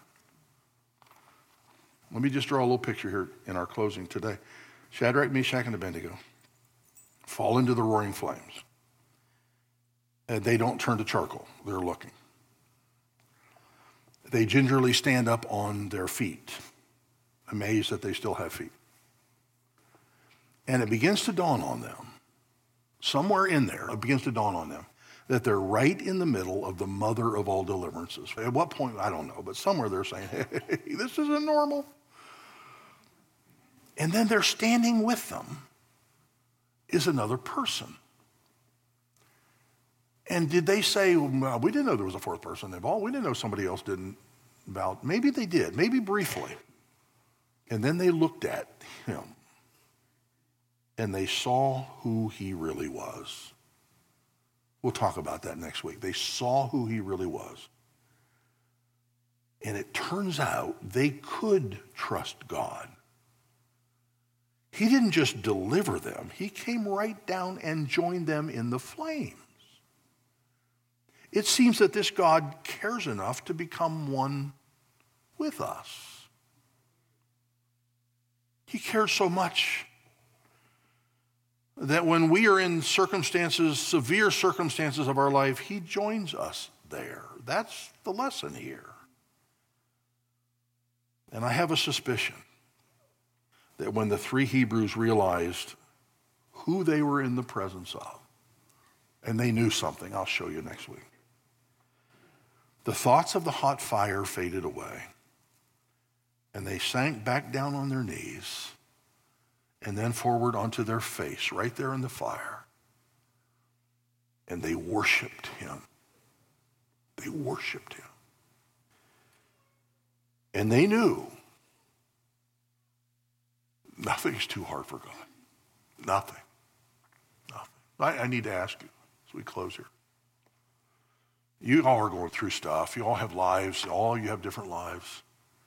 Speaker 3: Let me just draw a little picture here in our closing today. Shadrach, Meshach, and Abednego fall into the roaring flames. And they don't turn to charcoal. They're looking. They gingerly stand up on their feet, amazed that they still have feet. And it begins to dawn on them, somewhere in there, it begins to dawn on them, that they're right in the middle of the mother of all deliverances. At what point, I don't know, but somewhere they're saying, hey, this isn't normal. And then they're standing with them is another person. And did they say, well, we didn't know there was a fourth person involved. We didn't know somebody else didn't bow. Maybe they did, maybe briefly. And then they looked at him and they saw who he really was. We'll talk about that next week. They saw who he really was. And it turns out they could trust God. He didn't just deliver them. He came right down and joined them in the flames. It seems that this God cares enough to become one with us. He cares so much that when we are in circumstances, severe circumstances of our life, he joins us there. That's the lesson here. And I have a suspicion that when the three Hebrews realized who they were in the presence of, and they knew something, I'll show you next week, the thoughts of the hot fire faded away, and they sank back down on their knees and then forward onto their face right there in the fire, and they worshiped him. They worshiped him. And they knew Nothing's too hard for God. Nothing. Nothing. I, I need to ask you as we close here. You all are going through stuff. You all have lives. All you have different lives.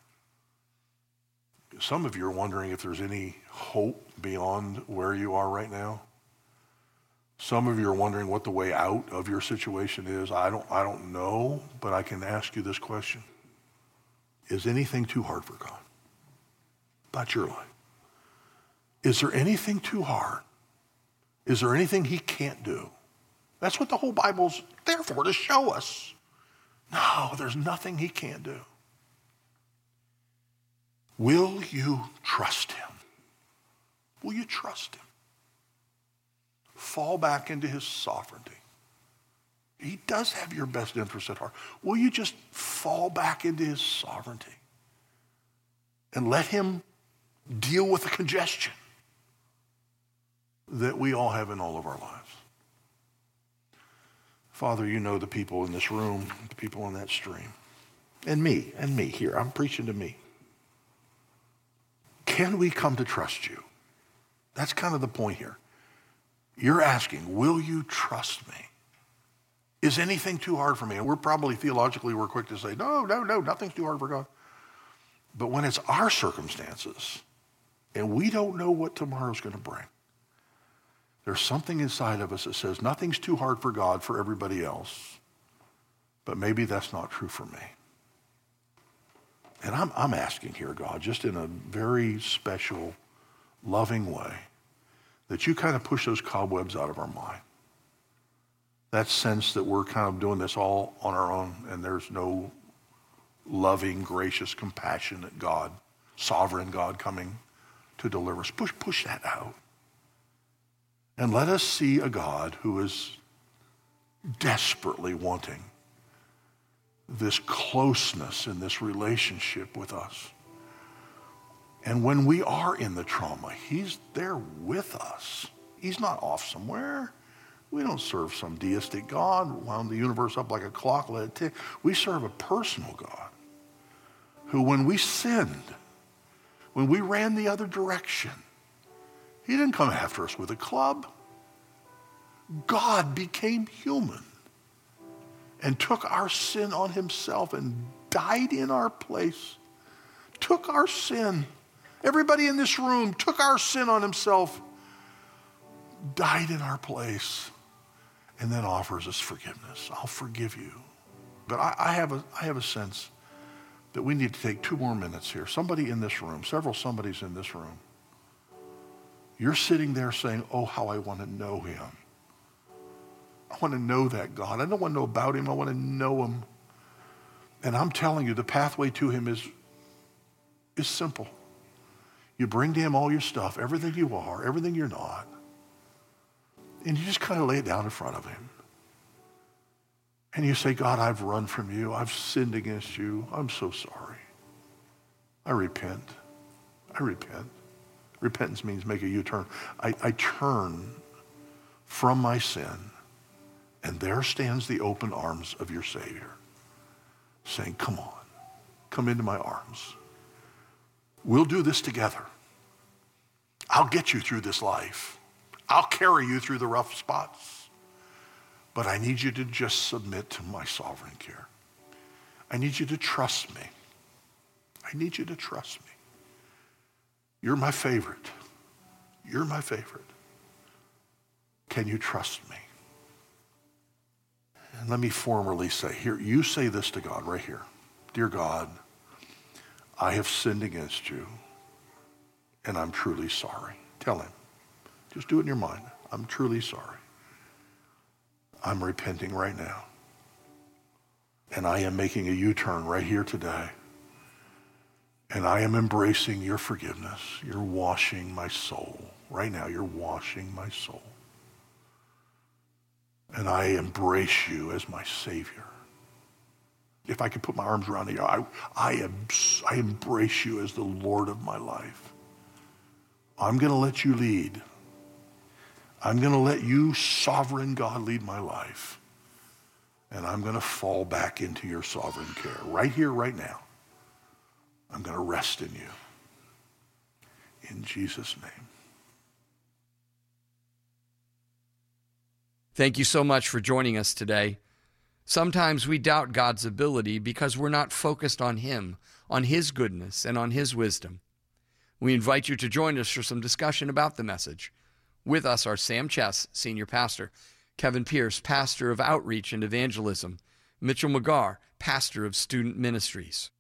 Speaker 3: Some of you are wondering if there's any hope beyond where you are right now. Some of you are wondering what the way out of your situation is. I don't, I don't know, but I can ask you this question. Is anything too hard for God? Not your life. Is there anything too hard? Is there anything he can't do? That's what the whole Bible's there for, to show us. No, there's nothing he can't do. Will you trust him? Will you trust him? Fall back into his sovereignty. He does have your best interest at heart. Will you just fall back into his sovereignty and let him deal with the congestion that we all have in all of our lives? Father, you know the people in this room, the people on that stream, and me, and me here. I'm preaching to me. Can we come to trust you? That's kind of the point here. You're asking, will you trust me? Is anything too hard for me? And we're probably theologically, we're quick to say, no, no, no, nothing's too hard for God. But when it's our circumstances, and we don't know what tomorrow's going to bring, there's something inside of us that says nothing's too hard for God for everybody else, but maybe that's not true for me. And I'm, I'm asking here, God, just in a very special, loving way, that you kind of push those cobwebs out of our mind. That sense that we're kind of doing this all on our own and there's no loving, gracious, compassionate God, sovereign God coming to deliver us. Push, push that out. And let us see a God who is desperately wanting this closeness and this relationship with us. And when we are in the trauma, he's there with us. He's not off somewhere. We don't serve some deistic God, wound the universe up like a clock, let it tick. We serve a personal God who, when we sinned, when we ran the other direction, he didn't come after us with a club. God became human and took our sin on himself and died in our place, took our sin. Everybody in this room took our sin on himself, died in our place, and then offers us forgiveness. I'll forgive you. But I, I have a, I have a sense that we need to take two more minutes here. Somebody in this room, several somebodies in this room, you're sitting there saying, oh, how I want to know him. I want to know that God. I don't want to know about him. I want to know him. And I'm telling you, the pathway to him is, is simple. You bring to him all your stuff, everything you are, everything you're not. And you just kind of lay it down in front of him. And you say, God, I've run from you. I've sinned against you. I'm so sorry. I repent. I repent. Repentance means make a U-turn. I, I turn from my sin, and there stands the open arms of your Savior, saying, come on, come into my arms. We'll do this together. I'll get you through this life. I'll carry you through the rough spots. But I need you to just submit to my sovereign care. I need you to trust me. I need you to trust me. You're my favorite. You're my favorite. Can you trust me? And let me formally say, here, you say this to God right here. Dear God, I have sinned against you, and I'm truly sorry. Tell him. Just do it in your mind. I'm truly sorry. I'm repenting right now. And I am making a U-turn right here today. And I am embracing your forgiveness. You're washing my soul. Right now, you're washing my soul. And I embrace you as my Savior. If I could put my arms around you, I, I, am, I embrace you as the Lord of my life. I'm going to let you lead. I'm going to let you, sovereign God, lead my life. And I'm going to fall back into your sovereign care. Right here, right now. I'm going to rest in you. in Jesus' name.
Speaker 2: Thank you so much for joining us today. Sometimes we doubt God's ability because we're not focused on Him, on His goodness, and on His wisdom. We invite you to join us for some discussion about the message. With us are Sam Chess, Senior Pastor, Kevin Pierce, Pastor of Outreach and Evangelism, Mitchell McGarr, Pastor of Student Ministries.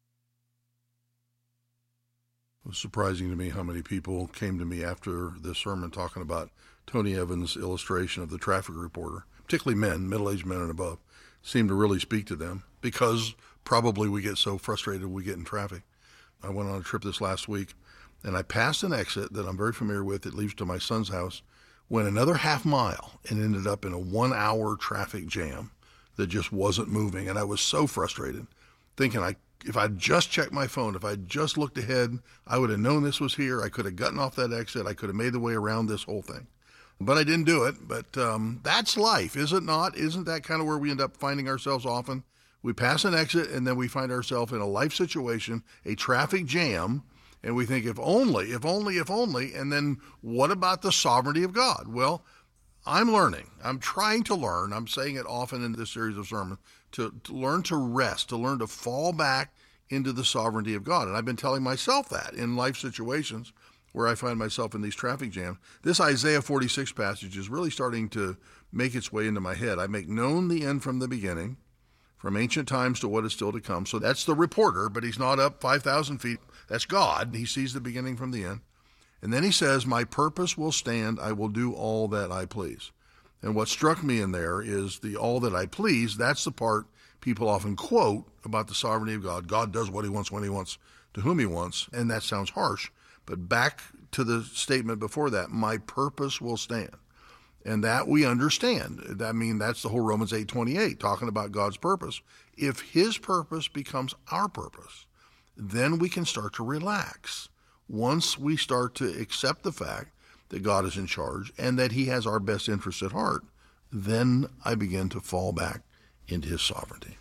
Speaker 3: It was surprising to me how many people came to me after this sermon talking about Tony Evans' illustration of the traffic reporter, particularly men, middle-aged men and above, seemed to really speak to them because probably we get so frustrated we get in traffic. I went on a trip this last week, and I passed an exit that I'm very familiar with that leads to my son's house, went another half mile and ended up in a one-hour traffic jam that just wasn't moving, and I was so frustrated, thinking I if I'd just checked my phone, if I'd just looked ahead, I would have known this was here. I could have gotten off that exit. I could have made the way around this whole thing. But I didn't do it. But um, that's life, is it not? Isn't that kind of where we end up finding ourselves often? We pass an exit, and then we find ourselves in a life situation, a traffic jam, and we think, if only, if only, if only, and then what about the sovereignty of God? Well, I'm learning. I'm trying to learn. I'm saying it often in this series of sermons, to, to learn to rest, to learn to fall back into the sovereignty of God. And I've been telling myself that in life situations where I find myself in these traffic jams. This Isaiah forty-six passage is really starting to make its way into my head. I make known the end from the beginning, from ancient times to what is still to come. So that's the reporter, but he's not up five thousand feet. That's God. He sees the beginning from the end. And then he says, my purpose will stand. I will do all that I please. And what struck me in there is the all that I please. That's the part people often quote about the sovereignty of God. God does what he wants, when he wants, to whom he wants. And that sounds harsh. But back to the statement before that, my purpose will stand. And that we understand. I mean, that's the whole Romans eight twenty-eight, talking about God's purpose. If his purpose becomes our purpose, then we can start to relax. Once we start to accept the fact that God is in charge and that he has our best interests at heart, then I begin to fall back into his sovereignty.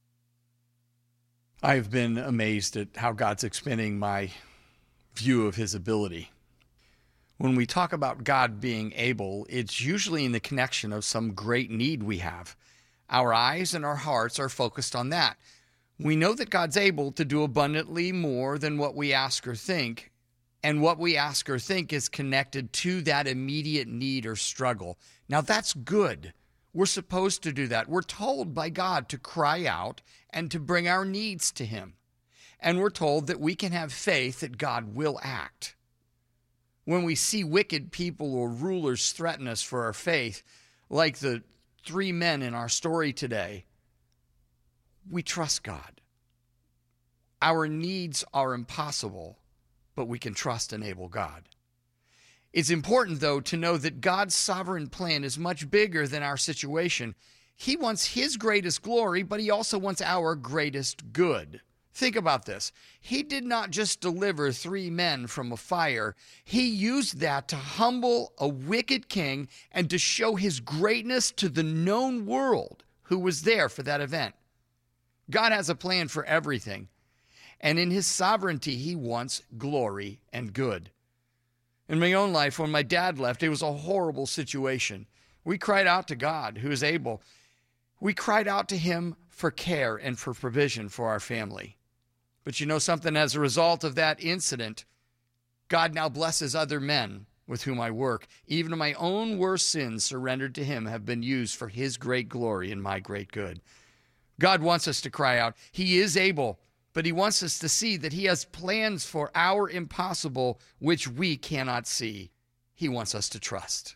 Speaker 2: I've been amazed at how God's expanding my view of his ability. When we talk about God being able, it's usually in the connection of some great need we have. Our eyes and our hearts are focused on that. We know that God's able to do abundantly more than what we ask or think, and what we ask or think is connected to that immediate need or struggle. Now, that's good. We're supposed to do that. We're told by God to cry out and to bring our needs to him. And we're told that we can have faith that God will act. When we see wicked people or rulers threaten us for our faith, like the three men in our story today, we trust God. Our needs are impossible, but we can trust and able God. It's important, though, to know that God's sovereign plan is much bigger than our situation. He wants his greatest glory, but he also wants our greatest good. Think about this. He did not just deliver three men from a fire. He used that to humble a wicked king and to show his greatness to the known world who was there for that event. God has a plan for everything, and in his sovereignty, he wants glory and good. In my own life, when my dad left, it was a horrible situation. We cried out to God, who is able. We cried out to him for care and for provision for our family. But you know something? As a result of that incident, God now blesses other men with whom I work. Even my own worst sins surrendered to him have been used for his great glory and my great good. God wants us to cry out. He is able, but he wants us to see that he has plans for our impossible, which we cannot see. He wants us to trust.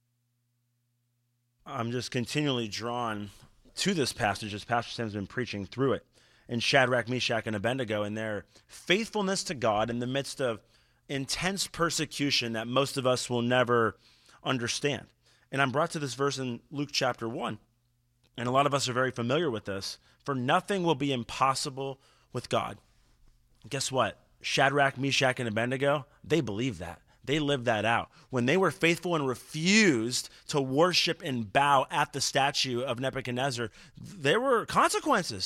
Speaker 4: I'm just continually drawn to this passage as Pastor Sam's been preaching through it. And Shadrach, Meshach, and Abednego and their faithfulness to God in the midst of intense persecution that most of us will never understand. And I'm brought to this verse in Luke chapter one. And a lot of us are very familiar with this. For nothing will be impossible with God. Guess what? Shadrach, Meshach, and Abednego, they believed that. They lived that out. When they were faithful and refused to worship and bow at the statue of Nebuchadnezzar, there were consequences.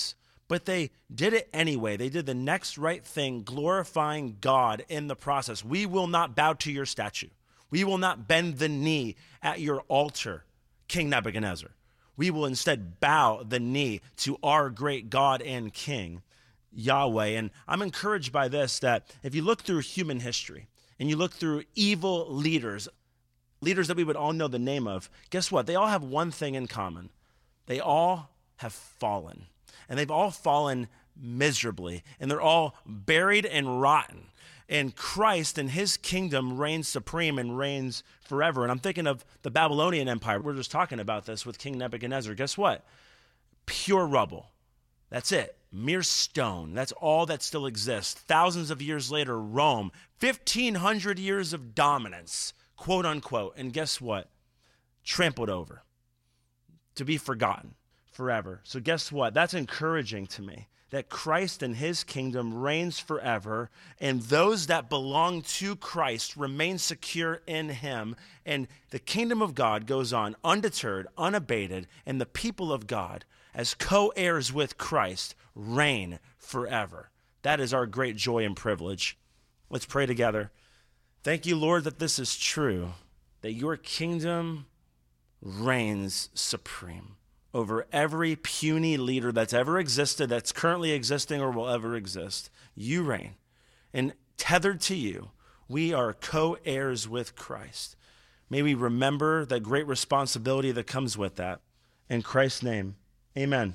Speaker 4: but they did it anyway. They did the next right thing, glorifying God in the process. We will not bow to your statue. We will not bend the knee at your altar, King Nebuchadnezzar. We will instead bow the knee to our great God and King, Yahweh. And I'm encouraged by this, that if you look through human history and you look through evil leaders, leaders that we would all know the name of, guess what? They all have one thing in common. They all have fallen. And they've all fallen miserably. And they're all buried and rotten. And Christ and his kingdom reigns supreme and reigns forever. And I'm thinking of the Babylonian Empire. We're just talking about this with King Nebuchadnezzar. Guess what? Pure rubble. That's it. Mere stone. That's all that still exists. Thousands of years later, Rome. fifteen hundred years of dominance, quote unquote. And guess what? Trampled over. To be forgotten forever. So guess what? That's encouraging to me, that Christ and his kingdom reigns forever, and those that belong to Christ remain secure in him, and the kingdom of God goes on undeterred, unabated, and the people of God, as co-heirs with Christ, reign forever. That is our great joy and privilege. Let's pray together. Thank you, Lord, that this is true, that your kingdom reigns supreme over every puny leader that's ever existed, that's currently existing, or will ever exist. You reign. And tethered to you, we are co-heirs with Christ. May we remember the great responsibility that comes with that. In Christ's name, amen.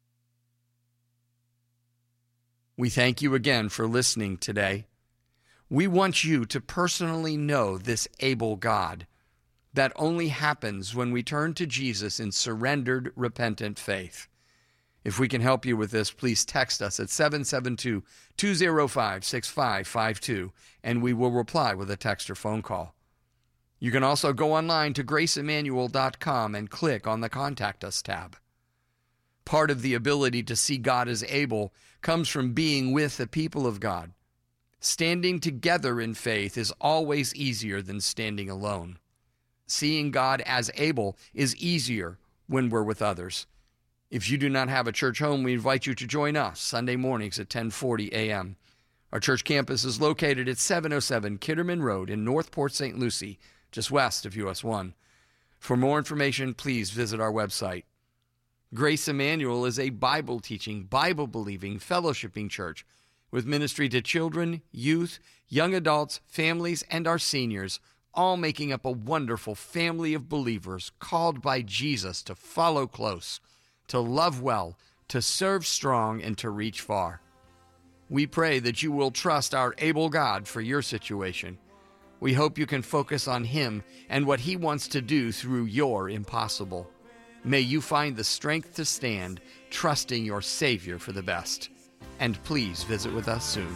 Speaker 2: We thank you again for listening today. We want you to personally know this able God. That only happens when we turn to Jesus in surrendered, repentant faith. If we can help you with this, please text us at seven seven two, two zero five, six five five two, and we will reply with a text or phone call. You can also go online to grace emmanuel dot com and click on the Contact Us tab. Part of the ability to see God as able comes from being with the people of God. Standing together in faith is always easier than standing alone. Seeing God as able is easier when we're with others. If you do not have a church home, we invite you to join us Sunday mornings at ten forty a.m. Our church campus is located at seven oh seven Kitterman Road in North Port Saint Lucie, just west of U S one. For more information, please visit our website. Grace Emmanuel is a Bible-teaching, Bible-believing, fellowshipping church with ministry to children, youth, young adults, families, and our seniors, all making up a wonderful family of believers called by Jesus to follow close, to love well, to serve strong, and to reach far. We pray that you will trust our able God for your situation. We hope you can focus on him and what he wants to do through your impossible. May you find the strength to stand, trusting your Savior for the best. And please visit with us soon.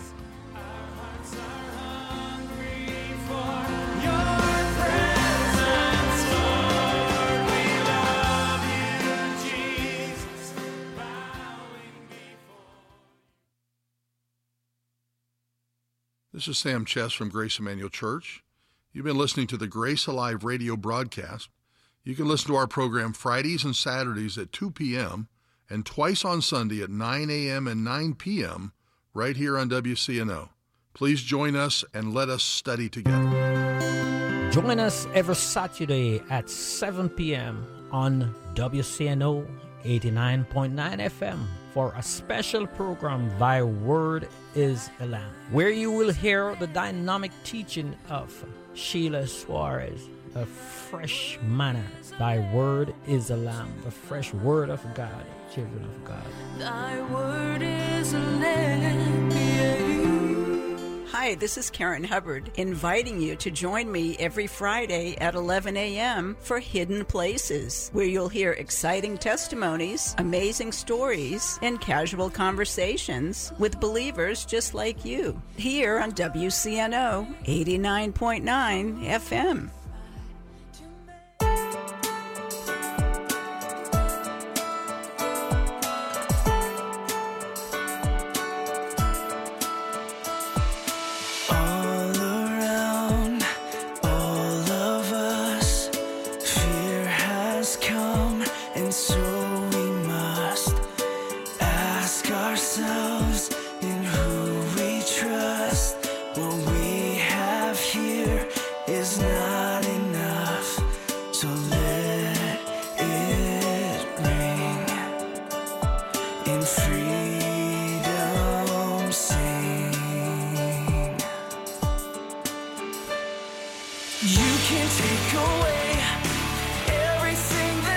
Speaker 3: This is Sam Chess from Grace Emmanuel Church. You've been listening to the Grace Alive radio broadcast. You can listen to our program Fridays and Saturdays at two p.m. and twice on Sunday at nine a.m. and nine p.m. right here on W C N O. Please join us and let us study together.
Speaker 5: Join us every Saturday at seven p.m. on W C N O eighty-nine point nine F M for a special program, Thy Word is a Lamp, where you will hear the dynamic teaching of Sheila Suarez, the fresh manna. Thy Word is a Lamp, the fresh Word of God, children of God.
Speaker 6: Thy Word is a lamp, yeah.
Speaker 7: Hi, this is Karen Hubbard, inviting you to join me every Friday at eleven a.m. for Hidden Places, where you'll hear exciting testimonies, amazing stories, and casual conversations with believers just like you, here on W C N O eighty-nine point nine F M.
Speaker 6: So